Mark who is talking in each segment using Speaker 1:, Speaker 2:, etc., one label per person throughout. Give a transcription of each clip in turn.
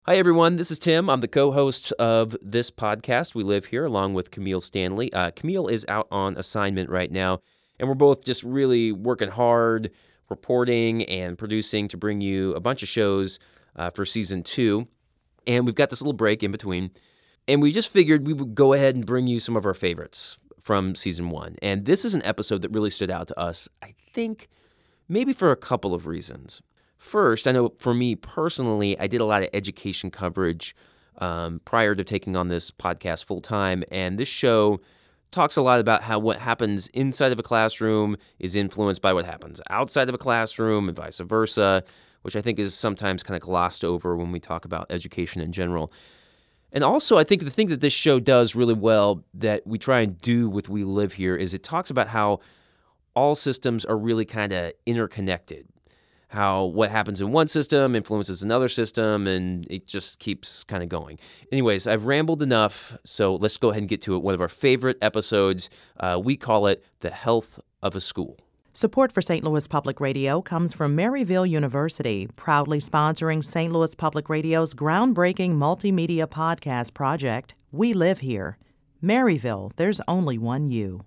Speaker 1: Hi, everyone. This is Tim. I'm the co-host of this podcast. We live here along with Camille Stanley. Camille is out on assignment right now, and we're both just really working hard, reporting and producing to bring you a bunch of shows for season 2. And we've got this little break in between. And we just figured we would go ahead and bring you some of our favorites from season 1. And this is an episode that really stood out to us, I think, maybe for a couple of reasons. First, I know for me personally, I did a lot of education coverage prior to taking on this podcast full time, and this show talks a lot about how what happens inside of a classroom is influenced by what happens outside of a classroom and vice versa, which I think is sometimes kind of glossed over when we talk about education in general. And also, I think the thing that this show does really well that we try and do with We Live Here is it talks about how all systems are really kind of interconnected. How what happens in one system influences another system, and it just keeps kind of going. Anyways, I've rambled enough, so let's go ahead and get to it. One of our favorite episodes, we call it The Health of a School.
Speaker 2: Support for St. Louis Public Radio comes from Maryville University, proudly sponsoring St. Louis Public Radio's groundbreaking multimedia podcast project, We Live Here. Maryville, there's only one you.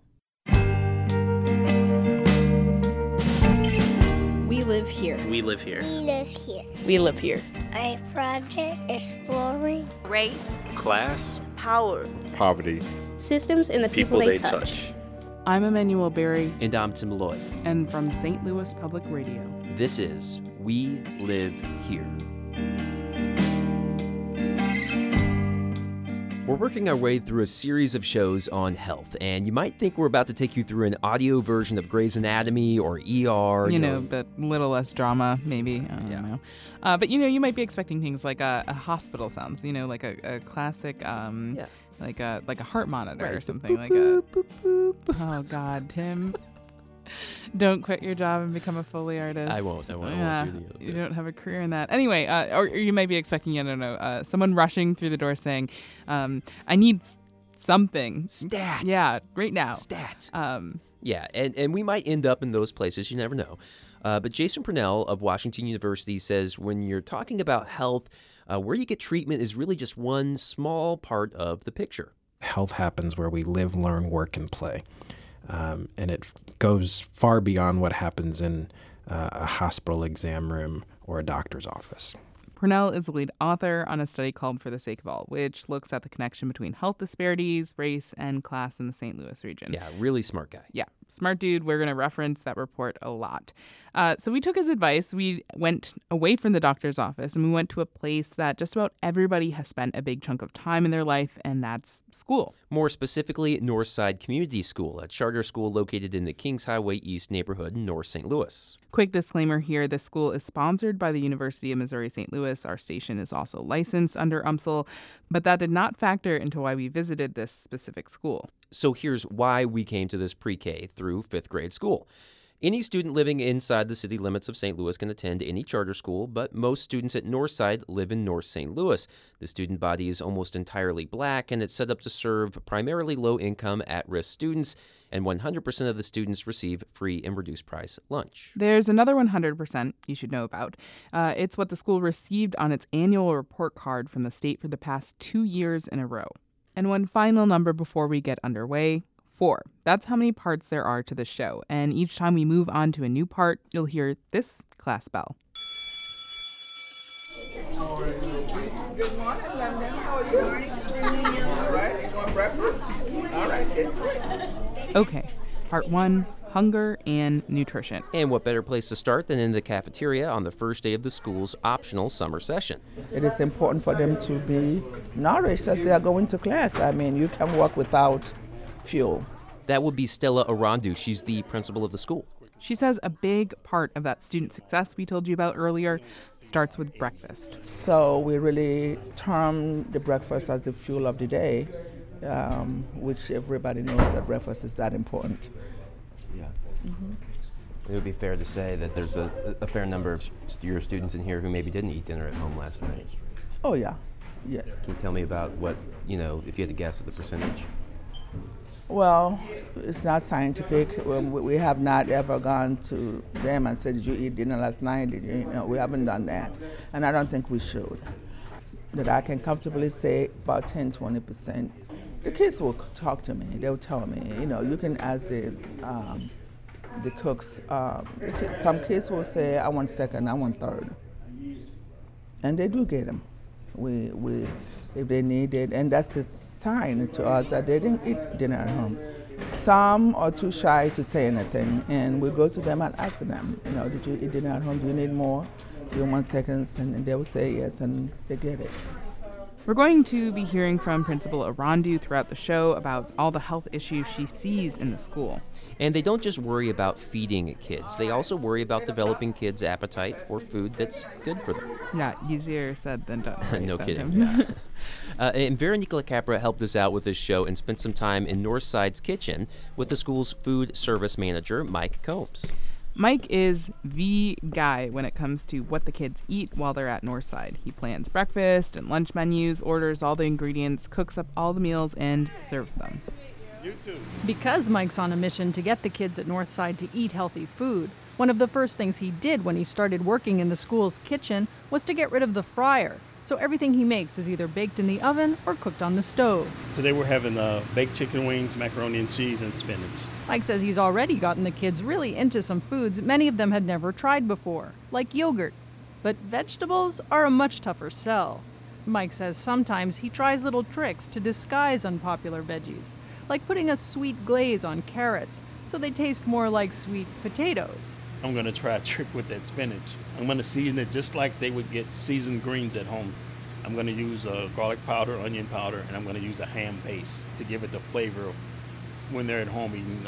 Speaker 3: We live here.
Speaker 4: We live here.
Speaker 5: We live here.
Speaker 6: We live here.
Speaker 5: A project exploring
Speaker 3: Race.
Speaker 4: Class.
Speaker 6: Power.
Speaker 7: Poverty.
Speaker 3: Systems and the people they touch.
Speaker 8: I'm Emmanuel Berry.
Speaker 1: And I'm Tim Lloyd.
Speaker 8: And from St. Louis Public Radio.
Speaker 1: This is We Live Here. We're working our way through a series of shows on health, and you might think we're about to take you through an audio version of Grey's Anatomy or ER.
Speaker 8: You know, but a little less drama, maybe. I don't know. But, you might be expecting things like a hospital sounds, like a classic, like a heart monitor or something.
Speaker 1: Boop, boop, boop.
Speaker 8: Oh, God, Tim. Don't quit your job and become a Foley artist.
Speaker 1: I won't. I won't do
Speaker 8: you don't have a career in that. Anyway, or you might be expecting, someone rushing through the door saying, I need something.
Speaker 1: Stat.
Speaker 8: Yeah, right now.
Speaker 1: Stat. Yeah, and we might end up in those places. You never know. But Jason Purnell of Washington University says when you're talking about health, where you get treatment is really just one small part of the picture.
Speaker 9: Health happens where we live, learn, work, and play. And it goes far beyond what happens in a hospital exam room or a doctor's office.
Speaker 8: Purnell is the lead author on a study called For the Sake of All, which looks at the connection between health disparities, race, and class in the St. Louis region.
Speaker 1: Yeah, really smart guy.
Speaker 8: Yeah, smart dude. We're going to reference that report a lot. So we took his advice. We went away from the doctor's office, and we went to a place that just about everybody has spent a big chunk of time in their life, and that's school.
Speaker 1: More specifically, Northside Community School, a charter school located in the Kings Highway East neighborhood in North St. Louis.
Speaker 8: Quick disclaimer here, this school is sponsored by the University of Missouri-St. Louis. Our station is also licensed under UMSL, but that did not factor into why we visited this specific school.
Speaker 1: So here's why we came to this pre-K through 5th grade school. Any student living inside the city limits of St. Louis can attend any charter school, but most students at Northside live in North St. Louis. The student body is almost entirely black, and it's set up to serve primarily low-income, at-risk students, and 100% of the students receive free and reduced-price lunch.
Speaker 8: There's another 100% you should know about. It's what the school received on its annual report card from the state for the past 2 years in a row. And one final number before we get underway. 4. That's how many parts there are to the show. And each time we move on to a new part, you'll hear this class bell.
Speaker 10: Good morning, London. How are you? All right, you want breakfast? All right, get to it.
Speaker 8: Okay, part 1, hunger and nutrition.
Speaker 1: And what better place to start than in the cafeteria on the first day of the school's optional summer session?
Speaker 10: It is important for them to be nourished as they are going to class. I mean, you can walk without fuel.
Speaker 1: That would be Stella Arandu. She's the principal of the school.
Speaker 8: She says a big part of that student success we told you about earlier starts with breakfast.
Speaker 10: So we really term the breakfast as the fuel of the day, which everybody knows that breakfast is that important.
Speaker 1: Yeah. Mm-hmm. It would be fair to say that there's a fair number of your students in here who maybe didn't eat dinner at home last night.
Speaker 10: Oh, yeah. Yes.
Speaker 1: Can you tell me about what, if you had to guess at the percentage?
Speaker 10: Well, it's not scientific. We have not ever gone to them and said, did you eat dinner last night? We haven't done that. And I don't think we should. that I can comfortably say about 10-20%. The kids will talk to me. They'll tell me, you can ask the cooks. Some kids will say, I want second, I want third. And they do get them. We if they need it, and that's a sign to us that they didn't eat dinner at home. Some are too shy to say anything, and we go to them and ask them, did you eat dinner at home? Do you need more? Do you want seconds? And they will say yes, and they get it.
Speaker 8: We're going to be hearing from Principal Arandu throughout the show about all the health issues she sees in the school.
Speaker 1: And they don't just worry about feeding kids. They also worry about developing kids' appetite for food that's good for them.
Speaker 8: Yeah, easier said than done.
Speaker 1: No kidding. And Vera Nicola Capra helped us out with this show and spent some time in Northside's kitchen with the school's food service manager, Mike Combs.
Speaker 8: Mike is the guy when it comes to what the kids eat while they're at Northside. He plans breakfast and lunch menus, orders all the ingredients, cooks up all the meals, and serves them.
Speaker 4: Because Mike's on a mission to get the kids at Northside to eat healthy food, one of the first things he did when he started working in the school's kitchen was to get rid of the fryer. So everything he makes is either baked in the oven or cooked on the stove.
Speaker 6: Today we're having baked chicken wings, macaroni and cheese, and spinach.
Speaker 4: Mike says he's already gotten the kids really into some foods many of them had never tried before, like yogurt. But vegetables are a much tougher sell. Mike says sometimes he tries little tricks to disguise unpopular veggies, like putting a sweet glaze on carrots so they taste more like sweet potatoes.
Speaker 6: I'm going to try a trick with that spinach. I'm going to season it just like they would get seasoned greens at home. I'm going to use garlic powder, onion powder, and I'm going to use a ham paste to give it the flavor of when they're at home eating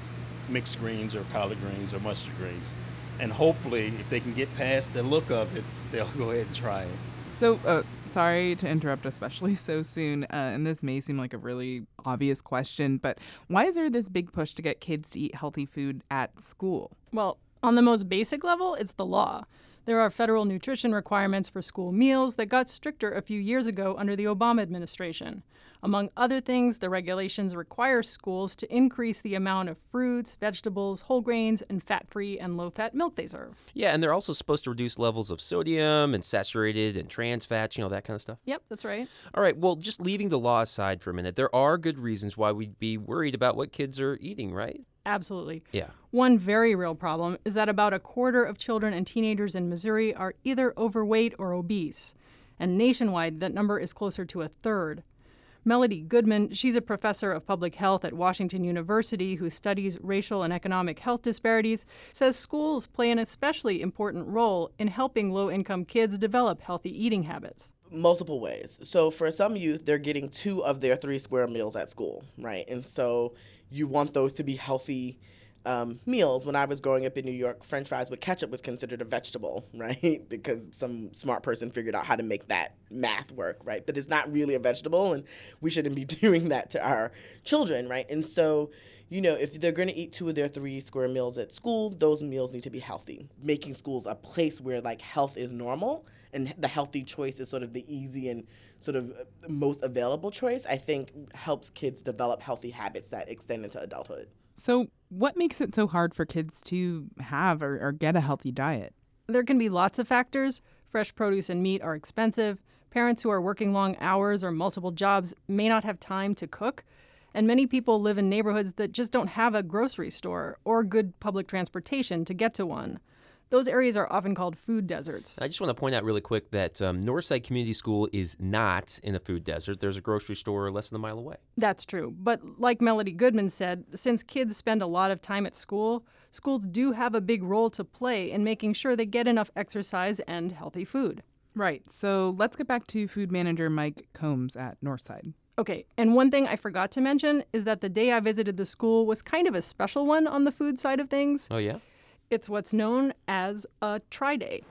Speaker 6: mixed greens or collard greens or mustard greens. And hopefully, if they can get past the look of it, they'll go ahead and try it.
Speaker 8: So, sorry to interrupt, especially so soon, and this may seem like a really obvious question, but why is there this big push to get kids to eat healthy food at school?
Speaker 4: Well, on the most basic level, it's the law. There are federal nutrition requirements for school meals that got stricter a few years ago under the Obama administration. Among other things, the regulations require schools to increase the amount of fruits, vegetables, whole grains, and fat-free and low-fat milk they serve.
Speaker 1: Yeah, and they're also supposed to reduce levels of sodium and saturated and trans fats, that kind of stuff.
Speaker 4: Yep, that's right.
Speaker 1: All right, well, just leaving the law aside for a minute, there are good reasons why we'd be worried about what kids are eating, right?
Speaker 4: Absolutely.
Speaker 1: Yeah.
Speaker 4: One very real problem is that about a quarter of children and teenagers in Missouri are either overweight or obese. And nationwide, that number is closer to a third. Melody Goodman, she's a professor of public health at Washington University who studies racial and economic health disparities, says schools play an especially important role in helping low-income kids develop healthy eating habits.
Speaker 7: Multiple ways. So for some youth, they're getting 2 of their 3 square meals at school, right? And so you want those to be healthy meals. When I was growing up in New York, French fries with ketchup was considered a vegetable, right? Because some smart person figured out how to make that math work, right? But it's not really a vegetable, and we shouldn't be doing that to our children, right? And so, if they're going to eat 2 of their 3 square meals at school, those meals need to be healthy. Making schools a place where, health is normal and the healthy choice is sort of the easy and sort of most available choice, I think helps kids develop healthy habits that extend into adulthood.
Speaker 8: So what makes it so hard for kids to have or get a healthy diet?
Speaker 4: There can be lots of factors. Fresh produce and meat are expensive. Parents who are working long hours or multiple jobs may not have time to cook. And many people live in neighborhoods that just don't have a grocery store or good public transportation to get to one. Those areas are often called food deserts.
Speaker 1: I just want to point out really quick that Northside Community School is not in a food desert. There's a grocery store less than a mile away.
Speaker 4: That's true. But like Melody Goodman said, since kids spend a lot of time at school, schools do have a big role to play in making sure they get enough exercise and healthy food.
Speaker 8: Right. So let's get back to food manager Mike Combs at Northside.
Speaker 4: Okay, and one thing I forgot to mention is that the day I visited the school was kind of a special one on the food side of things.
Speaker 1: Oh, yeah?
Speaker 4: It's what's known as a Tri-Day.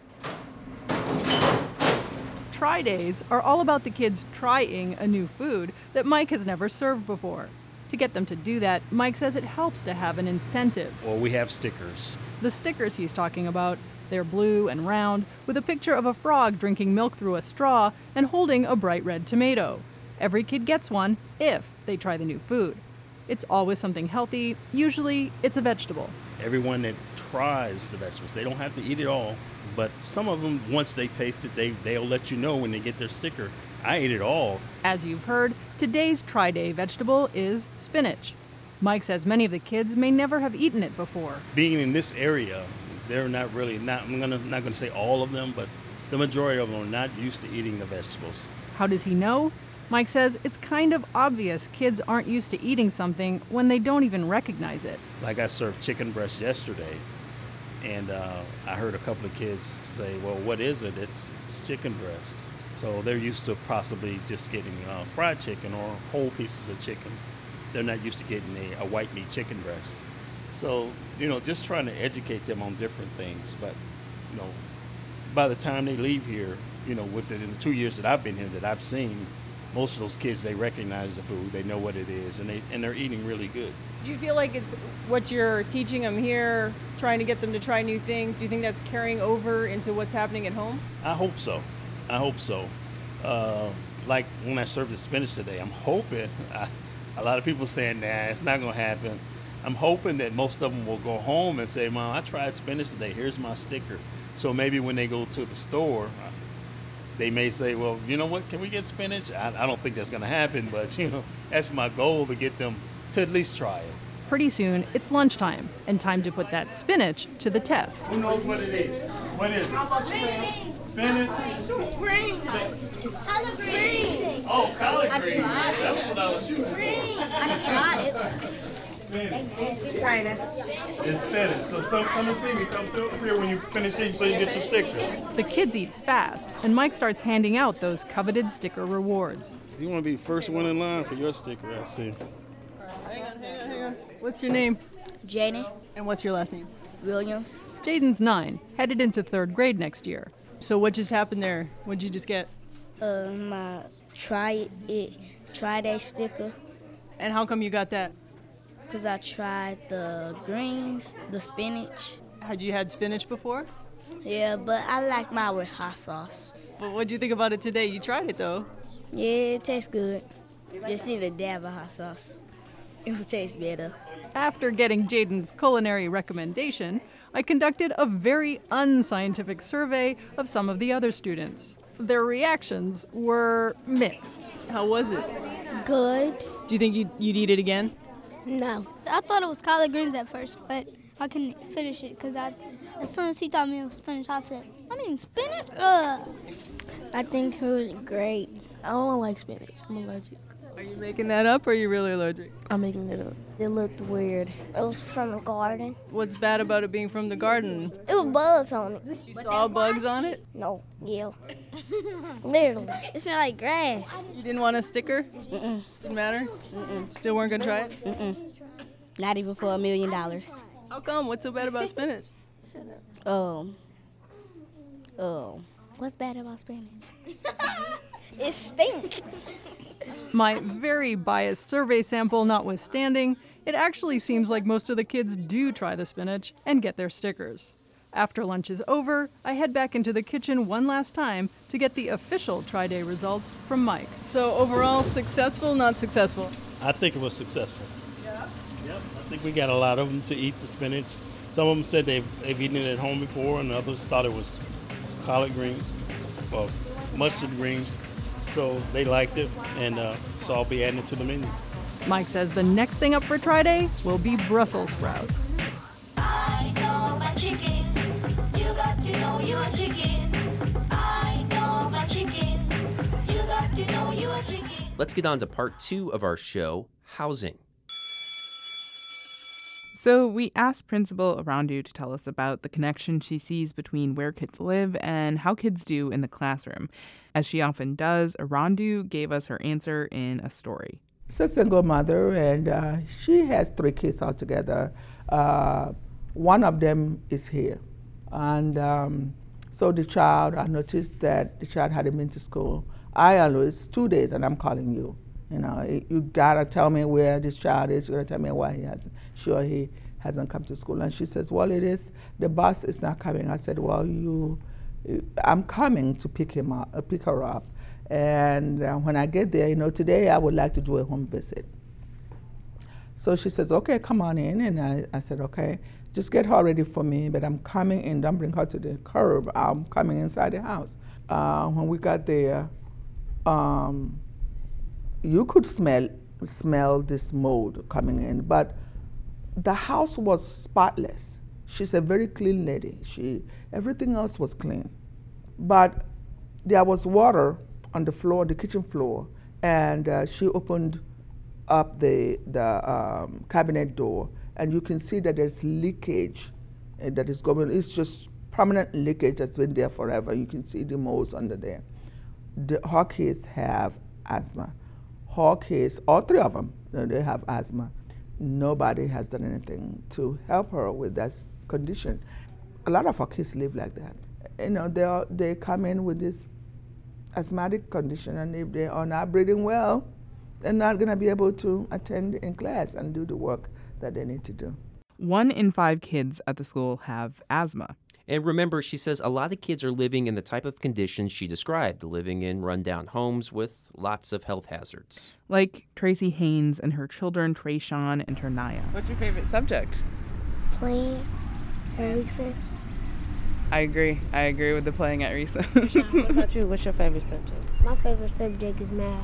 Speaker 4: Tri-Days are all about the kids trying a new food that Mike has never served before. To get them to do that, Mike says it helps to have an incentive.
Speaker 6: Well, we have stickers.
Speaker 4: The stickers he's talking about, they're blue and round, with a picture of a frog drinking milk through a straw and holding a bright red tomato. Every kid gets one if they try the new food. It's always something healthy. Usually, it's a vegetable.
Speaker 6: Everyone that tries the vegetables, they don't have to eat it all, but some of them, once they taste it, they'll let you know when they get their sticker. I ate it all.
Speaker 4: As you've heard, today's Tri-Day vegetable is spinach. Mike says many of the kids may never have eaten it before.
Speaker 6: Being in this area, they're not I'm not gonna say all of them, but the majority of them are not used to eating the vegetables.
Speaker 4: How does he know? Mike says it's kind of obvious kids aren't used to eating something when they don't even recognize it.
Speaker 6: Like I served chicken breast yesterday, and I heard a couple of kids say, well, what is it? It's chicken breast. So they're used to possibly just getting fried chicken or whole pieces of chicken. They're not used to getting a white meat chicken breast. So, just trying to educate them on different things. But, by the time they leave here, within the 2 years that I've been here, that I've seen, most of those kids, they recognize the food, they know what it is, and they're eating really good.
Speaker 11: Do you feel like it's what you're teaching them here, trying to get them to try new things? Do you think that's carrying over into what's happening at home?
Speaker 6: I hope so. Like when I served the spinach today, I'm hoping, a lot of people saying, nah, it's not going to happen. I'm hoping that most of them will go home and say, Mom, I tried spinach today, here's my sticker. So maybe when they go to the store, they may say, well, you know what, can we get spinach? I don't think that's going to happen, but, that's my goal, to get them to at least try it.
Speaker 4: Pretty soon, it's lunchtime, and time to put that spinach to the test.
Speaker 6: Who knows what it is? What is it? Spinach?
Speaker 5: Green. Collard green.
Speaker 6: Oh, collard green. That's what I was shooting for.
Speaker 5: I tried it.
Speaker 6: It's spinach. So come and see me. Come through here when you finish eating so you get your sticker.
Speaker 4: The kids eat fast, and Mike starts handing out those coveted sticker rewards.
Speaker 6: You want to be the first one in line for your sticker, I see.
Speaker 11: Hang on. What's your name?
Speaker 12: Jaden.
Speaker 4: And what's your last name?
Speaker 12: Williams.
Speaker 4: Jaden's 9, headed into 3rd grade next year.
Speaker 11: So what just happened there? What'd you just get?
Speaker 12: My Tri-Day sticker.
Speaker 11: And how come you got that?
Speaker 12: Because I tried the greens, the spinach.
Speaker 11: Had you had spinach before?
Speaker 12: Yeah, but I like mine with hot sauce.
Speaker 11: But what'd you think about it today? You tried it, though.
Speaker 12: Yeah, it tastes good. Just need a dab of hot sauce. It will taste better.
Speaker 4: After getting Jaden's culinary recommendation, I conducted a very unscientific survey of some of the other students. Their reactions were mixed.
Speaker 11: How was it?
Speaker 5: Good.
Speaker 11: Do you think you'd eat it again?
Speaker 5: No. I thought it was collard greens at first, but I couldn't finish it because as soon as he taught me it was spinach, I said, spinach? I think it was great.
Speaker 13: I don't like spinach. I'm allergic.
Speaker 11: Are you making that up or are you really allergic?
Speaker 13: I'm making it up. It looked weird.
Speaker 5: It was from the garden.
Speaker 11: What's bad about it being from the garden?
Speaker 5: It was bugs on it.
Speaker 11: You saw bugs on it?
Speaker 5: No. Yeah. Literally. It smelled like grass.
Speaker 11: You didn't want a sticker?
Speaker 13: Mm-mm.
Speaker 11: Didn't matter?
Speaker 13: Mm-mm.
Speaker 11: Still weren't going to try it?
Speaker 13: Mm-mm. Not even for $1 million.
Speaker 11: How come? What's so bad about spinach?
Speaker 5: What's bad about spinach? It stinks.
Speaker 4: My very biased survey sample notwithstanding, it actually seems like most of the kids do try the spinach and get their stickers. After lunch is over, I head back into the kitchen one last time to get the official Tri-Day results from Mike.
Speaker 11: So overall, successful, not successful?
Speaker 6: I think it was successful. Yeah? Yep. I think we got a lot of them to eat the spinach. Some of them said they've eaten it at home before, and others thought it was collard greens, well, mustard greens. So they liked it, and so I'll be adding it to the menu.
Speaker 4: Mike says the next thing up for Tri-Day will be Brussels sprouts.
Speaker 14: I know my chicken. You got to know you a chicken. I know my chicken. You got to know you a chicken.
Speaker 1: Let's get on to part 2 of our show, housing.
Speaker 8: So we asked Principal Arandu to tell us about the connection she sees between where kids live and how kids do in the classroom. As she often does, Arandu gave us her answer in a story.
Speaker 10: She's a single mother, and she has 3 kids altogether. One of them is here. And so I noticed that the child hadn't been to school. I always, 2 days, and I'm calling you. You gotta tell me where this child is. You gotta tell me why he hasn't come to school. And she says, well, the bus is not coming. I said, well, I'm coming to pick her up. And when I get there, today I would like to do a home visit. So she says, okay, come on in. And I said, okay, just get her ready for me, but I'm coming in. Don't bring her to the curb. I'm coming inside the house. When we got there, you could smell this mold coming in, but the house was spotless. She's a very clean lady. Everything else was clean. But there was water on the floor, the kitchen floor, and she opened up the cabinet door, and you can see that there's leakage that is going. It's just permanent leakage that's been there forever. You can see the moles under there. Her kids have asthma. Her kids, all three of them, they have asthma. Nobody has done anything to help her with that condition. A lot of our kids live like that. You know, they come in with this asthmatic condition, and if they are not breathing well, they're not going to be able to attend in class and do the work that they need to do.
Speaker 8: 1 in 5 kids at the school have asthma.
Speaker 1: And remember, she says a lot of kids are living in the type of conditions she described, living in rundown homes with lots of health hazards.
Speaker 8: Like Tracy Haynes and her children, Trayshawn and Ternaya. What's your favorite subject?
Speaker 13: Playing at recess.
Speaker 8: I agree with the playing at recess.
Speaker 15: What about you? What's your favorite subject?
Speaker 13: My favorite subject is math.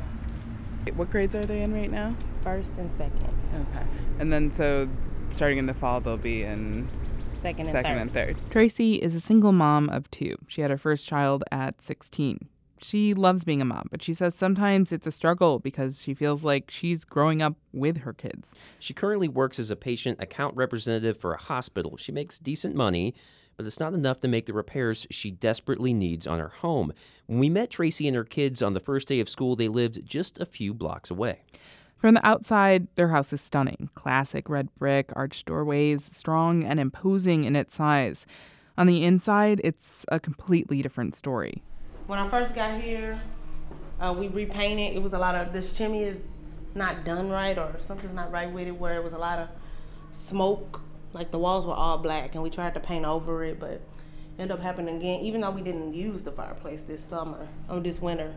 Speaker 8: What grades are they in right now?
Speaker 15: First and second.
Speaker 8: Okay. And then so starting in the fall, they'll be in
Speaker 15: second
Speaker 8: and third. Tracy is a single mom of 2. She had her first child at 16. She loves being a mom, but she says sometimes it's a struggle because she feels like she's growing up with her kids.
Speaker 1: She currently works as a patient account representative for a hospital. She makes decent money, but it's not enough to make the repairs she desperately needs on her home. When we met Tracy and her kids on the first day of school, they lived just a few blocks away.
Speaker 8: From the outside, their house is stunning. Classic red brick, arched doorways, strong and imposing in its size. On the inside, it's a completely different story.
Speaker 15: When I first got here, we repainted. It was a lot of, this chimney is not done right, or something's not right with it, where it was a lot of smoke. Like the walls were all black, and we tried to paint over it, but ended up happening again, even though we didn't use the fireplace this winter.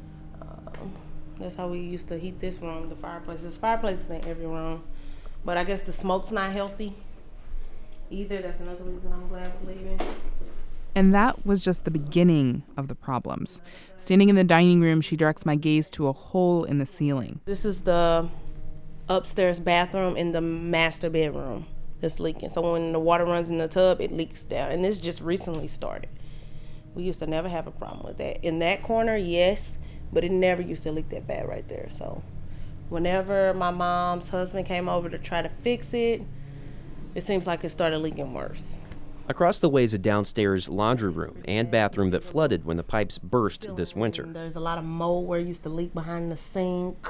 Speaker 15: That's how we used to heat this room, the fireplace. There's fireplaces in every room, but I guess the smoke's not healthy either. That's another reason I'm glad we're leaving.
Speaker 8: And that was just the beginning of the problems. Standing in the dining room, she directs my gaze to a hole in the ceiling.
Speaker 15: This is the upstairs bathroom in the master bedroom that's leaking. So when the water runs in the tub, it leaks down. And this just recently started. We used to never have a problem with that. In that corner, yes, but it never used to leak that bad right there. So whenever my mom's husband came over to try to fix it, it seems like it started leaking worse.
Speaker 1: Across the way is a downstairs laundry room and bathroom that flooded when the pipes burst this winter.
Speaker 15: There's a lot of mold where it used to leak behind the sink.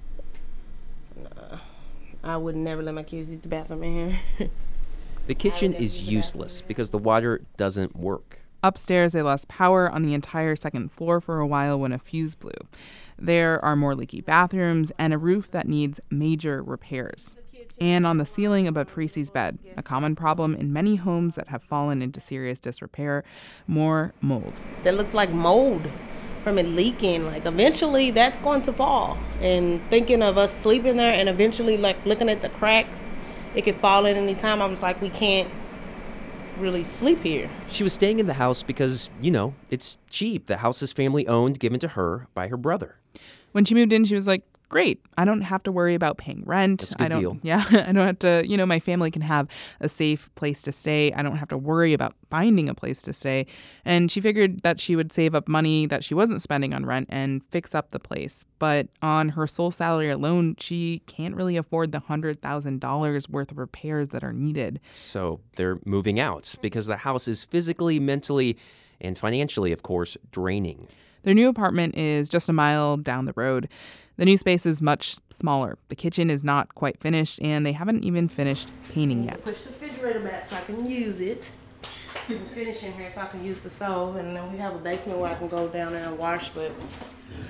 Speaker 15: I would never let my kids use the bathroom in here.
Speaker 1: The kitchen is useless because the water doesn't work.
Speaker 8: Upstairs, they lost power on the entire second floor for a while when a fuse blew. There are more leaky bathrooms and a roof that needs major repairs. And on the ceiling above Tracy's bed, a common problem in many homes that have fallen into serious disrepair, more mold.
Speaker 15: That looks like mold from it leaking. Like eventually that's going to fall. And thinking of us sleeping there and eventually like looking at the cracks, it could fall at any time. I was like, we can't really sleep here.
Speaker 1: She was staying in the house because, it's cheap. The house is family owned, given to her by her brother.
Speaker 8: When she moved in, she was like, great, I don't have to worry about paying rent.
Speaker 1: That's a good deal.
Speaker 8: Yeah, I don't have to, my family can have a safe place to stay. I don't have to worry about finding a place to stay. And she figured that she would save up money that she wasn't spending on rent and fix up the place. But on her sole salary alone, she can't really afford the $100,000 worth of repairs that are needed.
Speaker 1: So they're moving out because the house is physically, mentally, and financially, of course, draining.
Speaker 8: Their new apartment is just a mile down the road. The new space is much smaller. The kitchen is not quite finished, and they haven't even finished painting yet.
Speaker 15: Push the refrigerator back so I can use it. I'm finishing here so I can use the stove, and then we have a basement where I can go down there and wash, but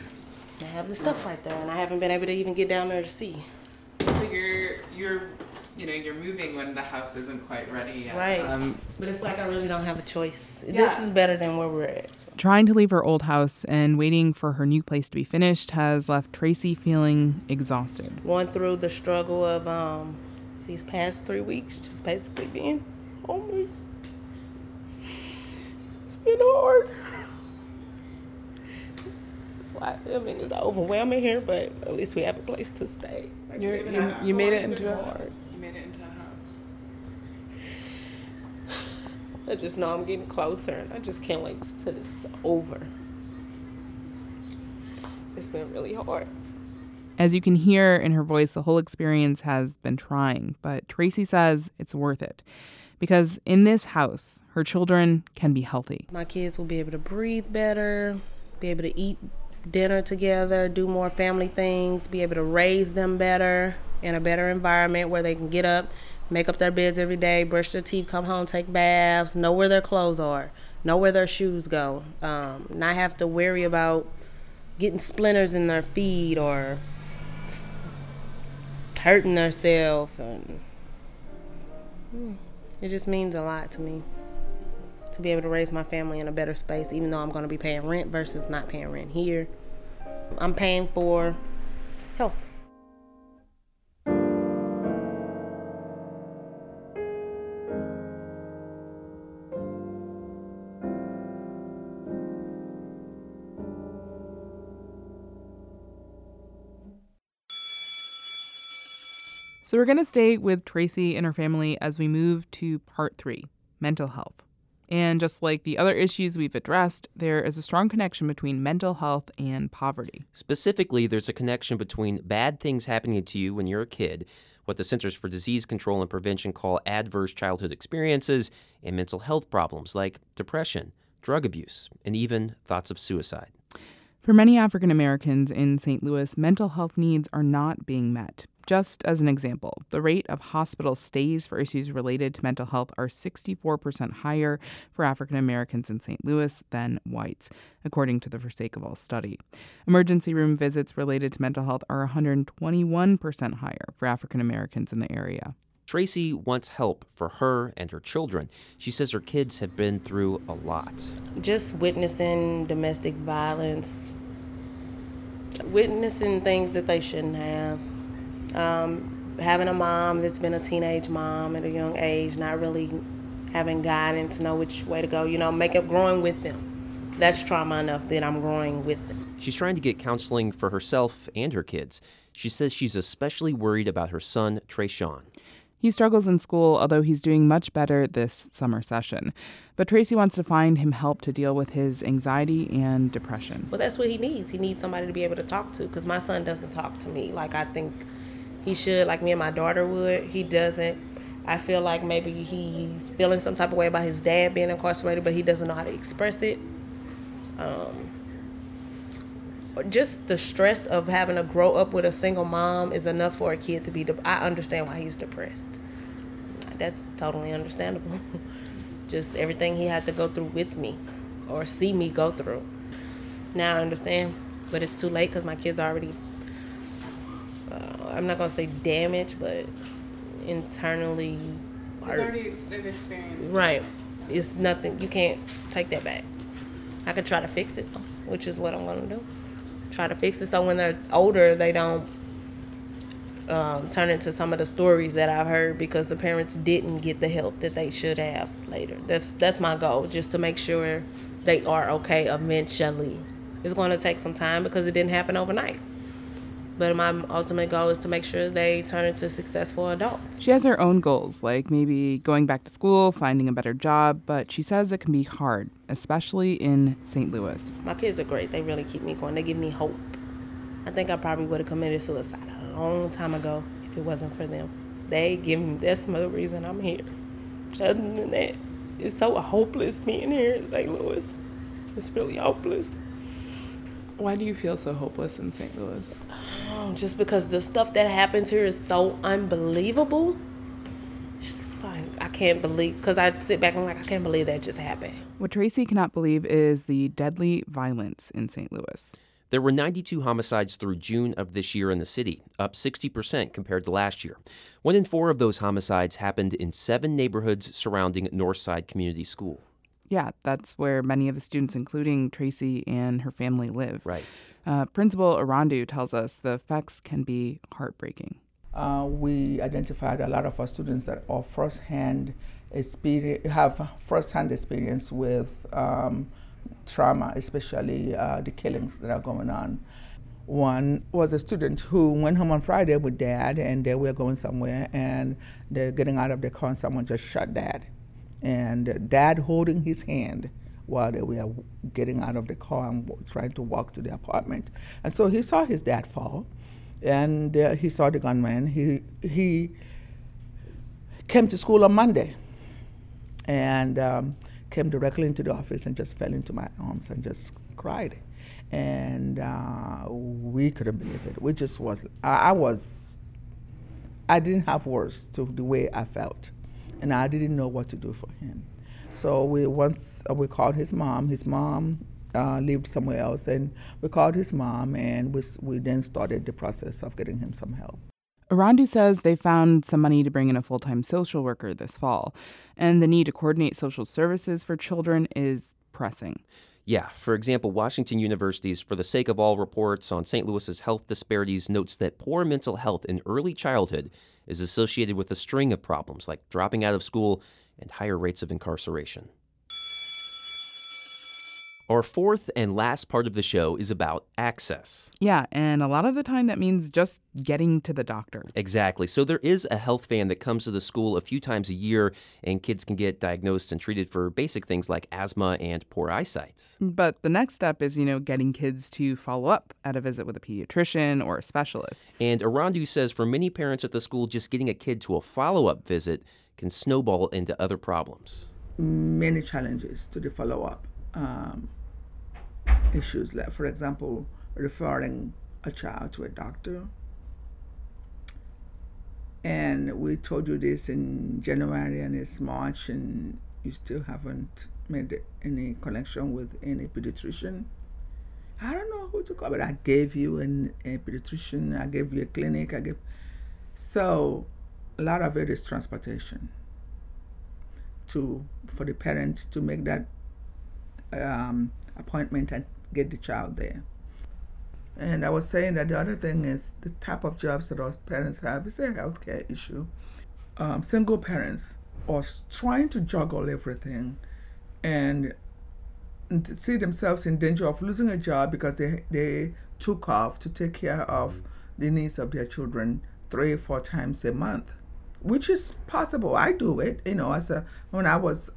Speaker 15: I have the stuff right there, and I haven't been able to even get down there to see.
Speaker 8: I figure you're you're moving when the house isn't quite ready yet.
Speaker 15: Right. But it's like I really don't have a choice. Yeah. This is better than where we're at.
Speaker 8: Trying to leave her old house and waiting for her new place to be finished has left Tracy feeling exhausted.
Speaker 15: Going through the struggle of these past 3 weeks, just basically being homeless. It's been hard. It's overwhelming here, but at least we have a place to stay.
Speaker 8: You made it into a house. You made it into a house.
Speaker 15: I just know I'm getting closer, and I just can't wait till it's over. It's been really hard.
Speaker 8: As you can hear in her voice, the whole experience has been trying, but Tracy says it's worth it. Because in this house, her children can be healthy.
Speaker 15: My kids will be able to breathe better, be able to eat dinner together, do more family things, be able to raise them better in a better environment where they can get up, make up their beds every day, brush their teeth, come home, take baths, know where their clothes are, know where their shoes go, not have to worry about getting splinters in their feet or hurting themselves. And it just means a lot to me to be able to raise my family in a better space, even though I'm going to be paying rent versus not paying rent here. I'm paying for health.
Speaker 8: So we're going to stay with Tracy and her family as we move to part 3, mental health. And just like the other issues we've addressed, there is a strong connection between mental health and poverty.
Speaker 1: Specifically, there's a connection between bad things happening to you when you're a kid, what the Centers for Disease Control and Prevention call adverse childhood experiences, and mental health problems like depression, drug abuse, and even thoughts of suicide.
Speaker 8: For many African Americans in St. Louis, mental health needs are not being met. Just as an example, the rate of hospital stays for issues related to mental health are 64% higher for African Americans in St. Louis than whites, according to the Forsake of All study. Emergency room visits related to mental health are 121% higher for African Americans in the area.
Speaker 1: Tracy wants help for her and her children. She says her kids have been through a lot.
Speaker 15: Just witnessing domestic violence, witnessing things that they shouldn't have. Having a mom that's been a teenage mom at a young age, not really having guidance to know which way to go, growing with them. That's trauma enough that I'm growing with them.
Speaker 1: She's trying to get counseling for herself and her kids. She says she's especially worried about her son, Trayshawn.
Speaker 8: He struggles in school, although he's doing much better this summer session. But Tracy wants to find him help to deal with his anxiety and depression.
Speaker 15: Well, that's what he needs. He needs somebody to be able to talk to, because my son doesn't talk to me like I think he should, like me and my daughter would. He doesn't. I feel like maybe he's feeling some type of way about his dad being incarcerated, but he doesn't know how to express it. Just the stress of having to grow up with a single mom is enough for a kid to be I understand why he's depressed. That's totally understandable. Just everything he had to go through with me or see me go through. Now I understand, but it's too late because my kids are already, I'm not going to say damaged, but internally hurt.
Speaker 8: They've experienced
Speaker 15: Right. It's nothing. You can't take that back. I could try to fix it, which is what I'm going to do. Try to fix it so when they're older, they don't turn into some of the stories that I've heard because the parents didn't get the help that they should have later. That's my goal, just to make sure they are okay eventually. It's going to take some time because it didn't happen overnight. But my ultimate goal is to make sure they turn into successful adults.
Speaker 8: She has her own goals, like maybe going back to school, finding a better job, but she says it can be hard, especially in St. Louis.
Speaker 15: My kids are great. They really keep me going. They give me hope. I think I probably would have committed suicide a long time ago if it wasn't for them. That's the reason I'm here. Other than that, it's so hopeless being here in St. Louis. It's really hopeless.
Speaker 8: Why do you feel so hopeless in St. Louis?
Speaker 15: Just because the stuff that happens here is so unbelievable. It's just like, I can't believe, because I sit back and I'm like, I can't believe that just happened.
Speaker 8: What Tracy cannot believe is the deadly violence in St. Louis.
Speaker 1: There were 92 homicides through June of this year in the city, up 60% compared to last year. 1 in 4 of those homicides happened in 7 neighborhoods surrounding Northside Community School.
Speaker 8: Yeah, that's where many of the students, including Tracy and her family, live.
Speaker 1: Right.
Speaker 8: Principal Arandu tells us the effects can be heartbreaking.
Speaker 10: We identified a lot of our students that are have first-hand experience with trauma, especially the killings that are going on. One was a student who went home on Friday with dad, and they were going somewhere, and they're getting out of the car, and someone just shot dad. And dad holding his hand while they were getting out of the car and trying to walk to the apartment. And so he saw his dad fall, and he saw the gunman. He came to school on Monday and came directly into the office and just fell into my arms and just cried. And we couldn't believe it. We just I didn't have words to the way I felt. And I didn't know what to do for him. So we called his mom. His mom lived somewhere else, and we called his mom, and we then started the process of getting him some help.
Speaker 8: Arandu says they found some money to bring in a full-time social worker this fall, and the need to coordinate social services for children is pressing.
Speaker 1: Yeah, for example, Washington University's For the Sake of All reports on St. Louis's health disparities notes that poor mental health in early childhood is associated with a string of problems like dropping out of school and higher rates of incarceration. Our fourth and last part of the show is about access.
Speaker 8: Yeah, and a lot of the time that means just getting to the doctor.
Speaker 1: Exactly. So there is a health van that comes to the school a few times a year, and kids can get diagnosed and treated for basic things like asthma and poor eyesight.
Speaker 8: But the next step is, getting kids to follow up at a visit with a pediatrician or a specialist.
Speaker 1: And Arandu says for many parents at the school, just getting a kid to a follow-up visit can snowball into other problems.
Speaker 10: Many challenges to the follow-up. Issues like, for example, referring a child to a doctor. And we told you this in January and it's March, and you still haven't made any connection with any pediatrician. I don't know who to call, but I gave you a pediatrician, I gave you a clinic, So a lot of it is transportation for the parent to make that appointment and get the child there. And I was saying that the other thing is the type of jobs that our parents have is a healthcare issue. Single parents are trying to juggle everything and see themselves in danger of losing a job because they took off to take care of the needs of their children 3 or 4 times a month, which is possible. I do it, when I was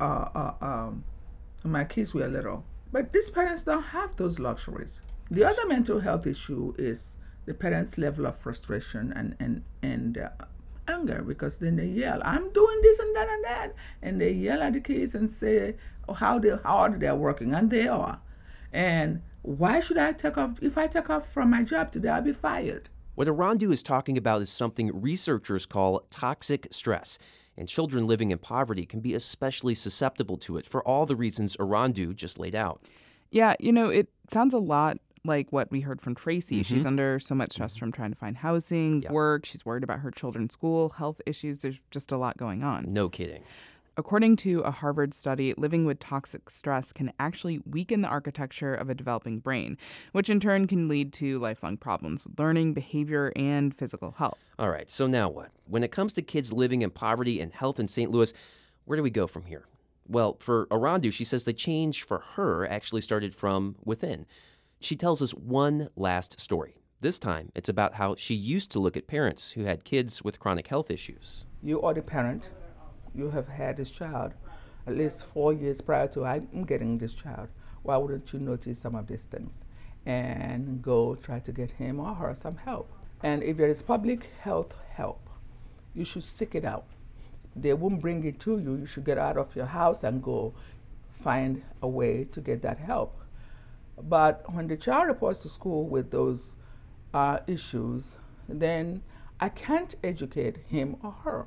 Speaker 10: my kids were little. But these parents don't have those luxuries. The other mental health issue is the parents' level of frustration and anger, because then they yell, I'm doing this and that, and they yell at the kids and say how hard they're working, and they are. And why should I take off? If I take off from my job today, I'll be fired.
Speaker 1: What Arandu is talking about is something researchers call toxic stress. And children living in poverty can be especially susceptible to it for all the reasons Arandu just laid out.
Speaker 8: Yeah, it sounds a lot like what we heard from Tracy.
Speaker 1: Mm-hmm.
Speaker 8: She's under so much stress from trying to find housing, work. She's worried about her children's school, health issues. There's just a lot going on.
Speaker 1: No kidding.
Speaker 8: According to a Harvard study, living with toxic stress can actually weaken the architecture of a developing brain, which in turn can lead to lifelong problems with learning, behavior, and physical health.
Speaker 1: All right, so now what? When it comes to kids living in poverty and health in St. Louis, where do we go from here? Well, for Arandu, she says the change for her actually started from within. She tells us one last story. This time, it's about how she used to look at parents who had kids with chronic health issues.
Speaker 10: You are the parent. You have had this child at least 4 years prior to I'm getting this child. Why wouldn't you notice some of these things and go try to get him or her some help? And if there is public health help, you should seek it out. They won't bring it to you. You should get out of your house and go find a way to get that help. But when the child reports to school with those issues, then I can't educate him or her.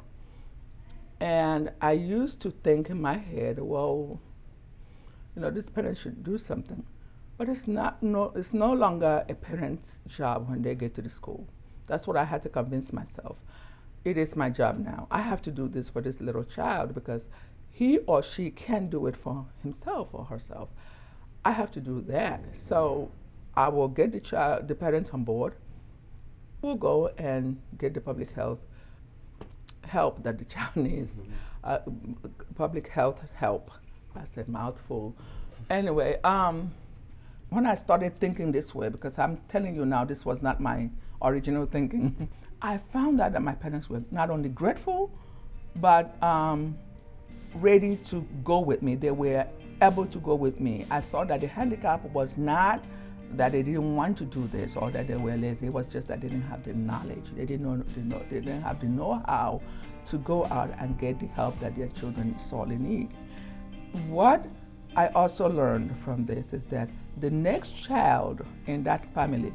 Speaker 10: And I used to think in my head, well, this parent should do something. But it's no longer a parent's job when they get to the school. That's what I had to convince myself. It is my job now. I have to do this for this little child because he or she can't do it for himself or herself. I have to do that. So I will get the parents on board. We'll go and get the public health help that the child needs. Public health help. That's a mouthful. Anyway, when I started thinking this way, because I'm telling you now, this was not my original thinking, I found out that my parents were not only grateful, but ready to go with me. They were able to go with me. I saw that the handicap was not that they didn't want to do this or that they were lazy. It was just that they didn't have the knowledge. They didn't have the know-how to go out and get the help that their children sorely need. What I also learned from this is that the next child in that family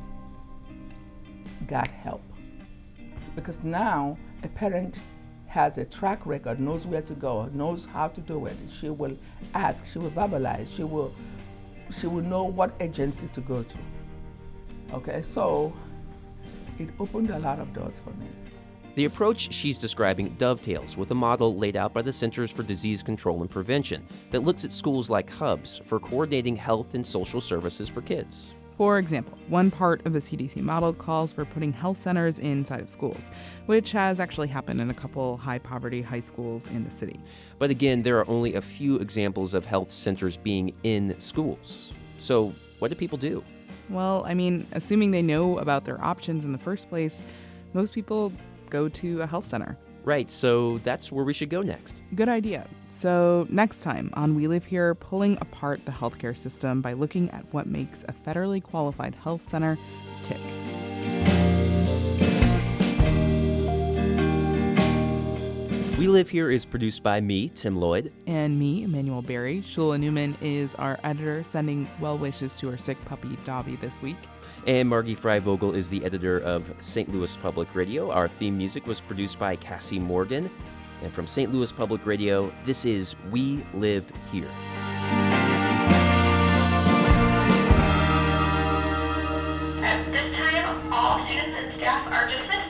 Speaker 10: got help. Because now a parent has a track record, knows where to go, knows how to do it. She will ask, she will verbalize, she will know what agency to go to. Okay, so it opened a lot of doors for me.
Speaker 1: The approach she's describing dovetails with a model laid out by the Centers for Disease Control and Prevention that looks at schools like hubs for coordinating health and social services for kids.
Speaker 8: For example, one part of the CDC model calls for putting health centers inside of schools, which has actually happened in a couple high-poverty high schools in the city.
Speaker 1: But again, there are only a few examples of health centers being in schools. So what do people do?
Speaker 8: Well, I mean, assuming they know about their options in the first place, most people go to a health center.
Speaker 1: Right, so that's where we should go next.
Speaker 8: Good idea. So next time on We Live Here, pulling apart the healthcare system by looking at what makes a federally qualified health center tick.
Speaker 1: We Live Here is produced by me, Tim Lloyd.
Speaker 8: And me, Emmanuel Berry. Shula Newman is our editor, sending well wishes to her sick puppy, Dobby, this week.
Speaker 1: And Margie Freivogel is the editor of St. Louis Public Radio. Our theme music was produced by Cassie Morgan. And from St. Louis Public Radio, this is We Live Here.
Speaker 14: At this time, all students and staff are dismissed.